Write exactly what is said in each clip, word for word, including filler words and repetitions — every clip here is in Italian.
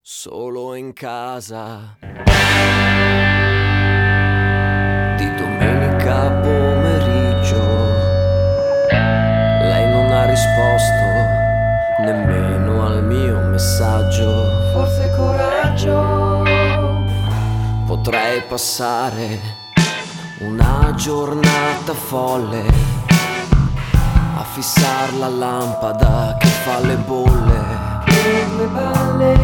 solo in casa. Di domenica pomeriggio lei non ha risposto nemmeno al mio messaggio. Forse coraggio. Potrei passare una giornata folle a fissar la lampada che fa le bolle Per le balle.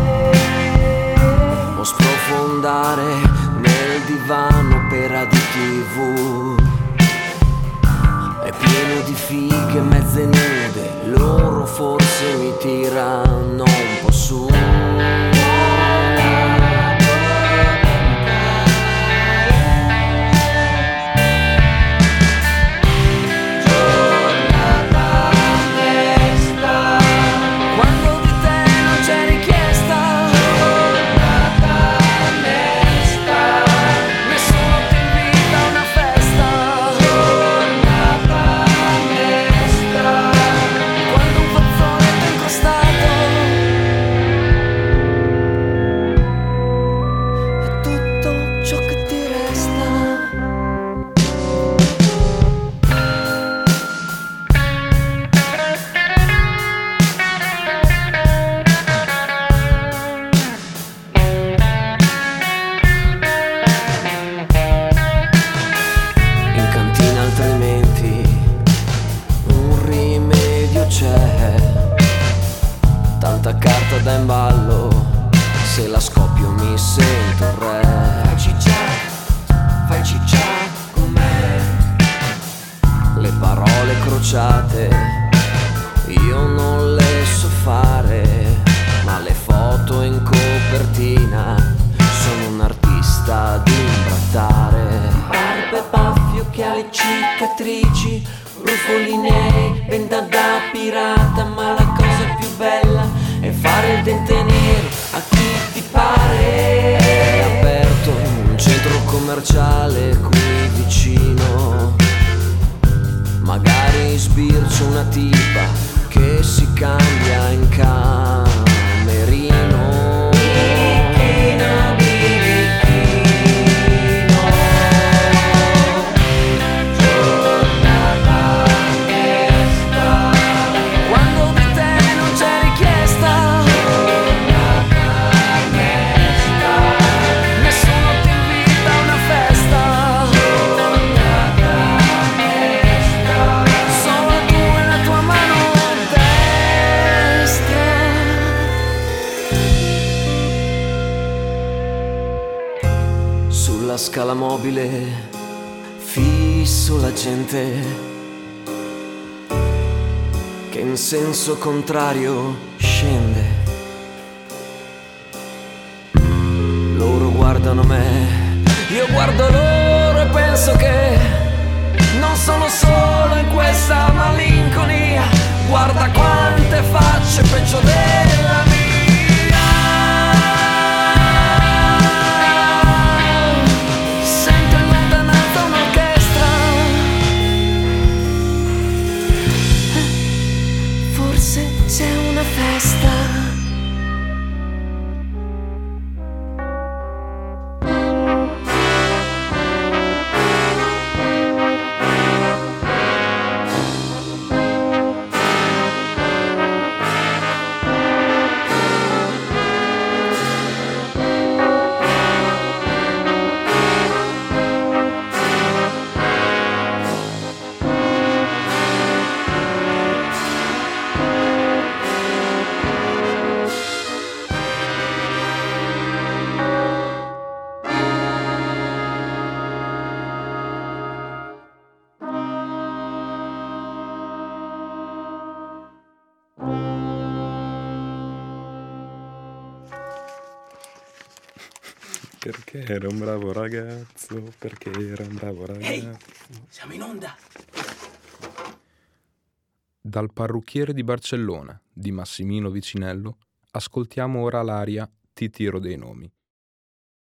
o sprofondare nel divano per A D T V. È pieno di fighe mezze nude, loro forse mi tirano un po' su. Tanta carta da imballo, se la scoppio mi sento un re. Fai ciccia, fai ciccia con me. Le parole crociate io non le so fare, ma le foto in copertina sono un artista di imbrattare. Barbe, baffi, occhiali, cicatrici, brufoli neri, benda da pirata, ma la cosa più bella è fare il dente nero a chi ti pare. È aperto un centro commerciale qui vicino, magari sbircio una tipa che si cambia in camerino. Birichino, birichino, giornata mesta. Quando di te non c'è richiesta, Giornata mesta. nessuno ti invita a una festa. Giornata mesta. Solo tu e la tua mano destra. Sulla scala mobile fisso la gente che in senso contrario scende. Loro guardano me, io guardo loro e penso che non sono solo in questa malinconia. Guarda quante facce peggio della mia. Sento in lontananza un'orchestra. Forse c'è una festa. Perché era un bravo ragazzo, perché era un bravo ragazzo. Ehi, siamo in onda. Dal parrucchiere di Barcellona, di Massimino Vicinello, ascoltiamo ora l'aria Ti tiro dei nomi.